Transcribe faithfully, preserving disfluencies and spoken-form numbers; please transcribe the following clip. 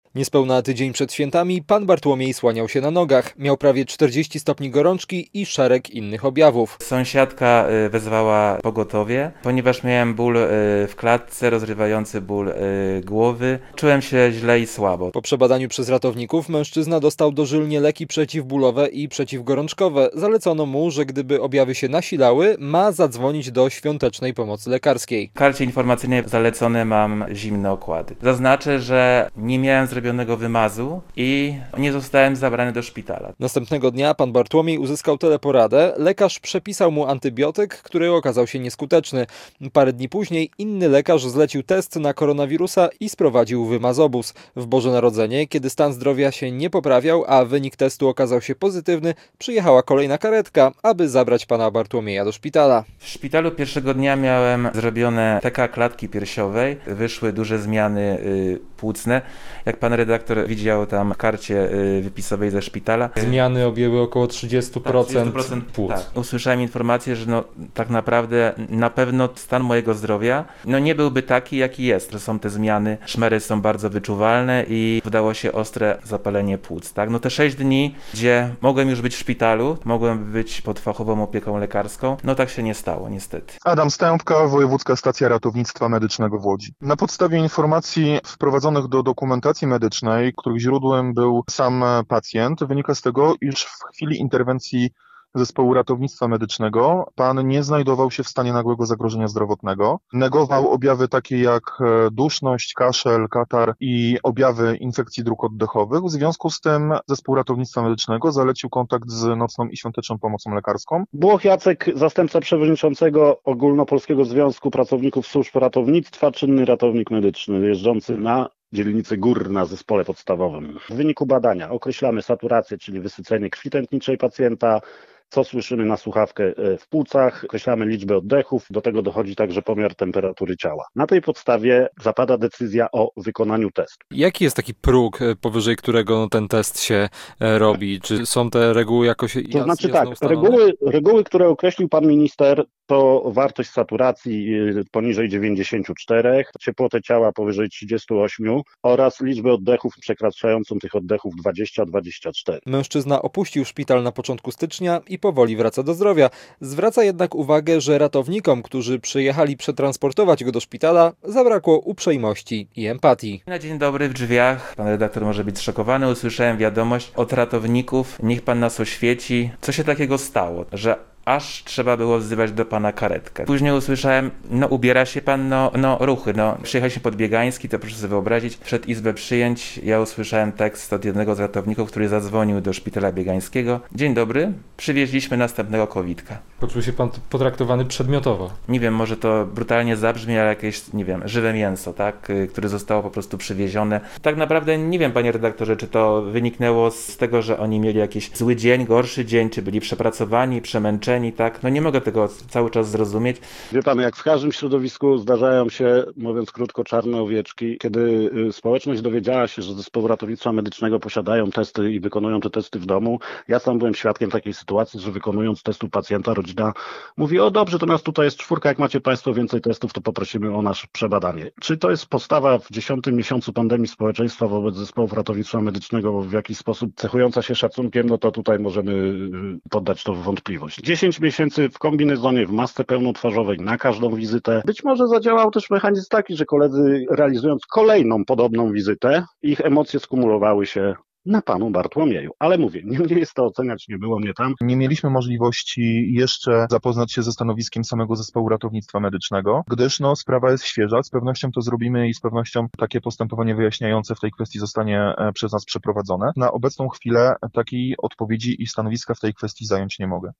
Niespełna tydzień przed świętami pan Bartłomiej słaniał się na nogach. Miał prawie czterdzieści stopni gorączki i szereg innych objawów. Sąsiadka wezwała pogotowie, ponieważ miałem ból w klatce, rozrywający ból głowy. Czułem się źle i słabo. Po przebadaniu przez ratowników mężczyzna dostał dożylnie leki przeciwbólowe i przeciwgorączkowe. Zalecono mu, że gdyby objawy się nasilały, ma zadzwonić do świątecznej pomocy lekarskiej. W karcie informacyjnej zalecone mam zimne okłady. Zaznaczę, że nie miałem zrobionego wymazu i nie zostałem zabrany do szpitala. Następnego dnia pan Bartłomiej uzyskał teleporadę. Lekarz przepisał mu antybiotyk, który okazał się nieskuteczny. Parę dni później inny lekarz zlecił test na koronawirusa i sprowadził wymazobóz. W Boże Narodzenie, kiedy stan zdrowia się nie poprawiał, a wynik testu okazał się pozytywny, przyjechała kolejna karetka, aby zabrać pana Bartłomieja do szpitala. W szpitalu pierwszego dnia miałem zrobione T K klatki piersiowej. Wyszły duże zmiany y, płucne. Jak pan redaktor widział tam w karcie y, wypisowej ze szpitala. Zmiany objęły około trzydzieści procent, tak, trzydzieści procent płuc. Tak. Usłyszałem informację, że no, tak naprawdę na pewno stan mojego zdrowia no, nie byłby taki, jaki jest. Że są te zmiany, szmery są bardzo wyczuwalne i wydało się ostre zapalenie płuc. Tak? No te sześć dni, gdzie mogłem już być w szpitalu, mogłem być pod fachową opieką lekarską, no tak się nie stało niestety. Adam Stępka, Wojewódzka Stacja Ratownictwa Medycznego w Łodzi. Na podstawie informacji wprowadzonych do dokumentacji medycznej, których źródłem był sam pacjent, wynika z tego, iż w chwili interwencji Zespołu Ratownictwa Medycznego pan nie znajdował się w stanie nagłego zagrożenia zdrowotnego. Negował objawy takie jak duszność, kaszel, katar i objawy infekcji dróg oddechowych. W związku z tym Zespół Ratownictwa Medycznego zalecił kontakt z nocną i świąteczną pomocą lekarską. Błoch Jacek, zastępca przewodniczącego Ogólnopolskiego Związku Pracowników Służb Ratownictwa, czynny ratownik medyczny jeżdżący na dzielnicy Gór na zespole podstawowym. W wyniku badania określamy saturację, czyli wysycenie krwi tętniczej pacjenta, co słyszymy na słuchawkę w płucach, określamy liczbę oddechów, do tego dochodzi także pomiar temperatury ciała. Na tej podstawie zapada decyzja o wykonaniu testu. Jaki jest taki próg, powyżej którego ten test się robi? Czy są te reguły jakoś jasno To znaczy tak, ustalone? reguły, reguły, które określił pan minister, to wartość saturacji poniżej dziewięćdziesiąt cztery, ciepłotę ciała powyżej trzydzieści osiem oraz liczbę oddechów przekraczającą tych oddechów dwadzieścia do dwudziestu czterech. Mężczyzna opuścił szpital na początku stycznia i powoli wraca do zdrowia. Zwraca jednak uwagę, że ratownikom, którzy przyjechali przetransportować go do szpitala, zabrakło uprzejmości i empatii. Na dzień dobry w drzwiach, pan redaktor może być zszokowany, usłyszałem wiadomość od ratowników, niech pan nas oświeci. Co się takiego stało, że aż trzeba było wzywać do pana karetkę. Później usłyszałem, no ubiera się pan, no, no ruchy, no. Przyjechaliśmy pod Biegański, to proszę sobie wyobrazić, przed izbę przyjęć ja usłyszałem tekst od jednego z ratowników, który zadzwonił do szpitala biegańskiego. Dzień dobry, przywieźliśmy następnego kowidka. Poczuł się pan potraktowany przedmiotowo. Nie wiem, może to brutalnie zabrzmi, ale jakieś, nie wiem, żywe mięso, tak, które zostało po prostu przywiezione. Tak naprawdę nie wiem, panie redaktorze, czy to wyniknęło z tego, że oni mieli jakiś zły dzień, gorszy dzień, czy byli przepracowani, przemęczeni, tak? No nie mogę tego cały czas zrozumieć. Wie pan, jak w każdym środowisku zdarzają się, mówiąc krótko, czarne owieczki. Kiedy społeczność dowiedziała się, że Zespoły Ratownictwa Medycznego posiadają testy i wykonują te testy w domu, ja sam byłem świadkiem takiej sytuacji, że wykonując testu pacjenta, rodzina mówi: o dobrze, to nas tutaj jest czwórka, jak macie państwo więcej testów, to poprosimy o nasze przebadanie. Czy to jest postawa w dziesiątym miesiącu pandemii społeczeństwa wobec Zespołów Ratownictwa Medycznego w jakiś sposób cechująca się szacunkiem, no to tutaj możemy poddać to w wątpliwość. dziesięć miesięcy w kombinezonie, w masce pełnotwarzowej, na każdą wizytę. Być może zadziałał też mechanizm taki, że koledzy, realizując kolejną podobną wizytę, ich emocje skumulowały się na panu Bartłomieju. Ale mówię, nie mnie jest to oceniać, nie było mnie tam. Nie mieliśmy możliwości jeszcze zapoznać się ze stanowiskiem samego Zespołu Ratownictwa Medycznego, gdyż no, sprawa jest świeża. Z pewnością to zrobimy i z pewnością takie postępowanie wyjaśniające w tej kwestii zostanie przez nas przeprowadzone. Na obecną chwilę takiej odpowiedzi i stanowiska w tej kwestii zająć nie mogę.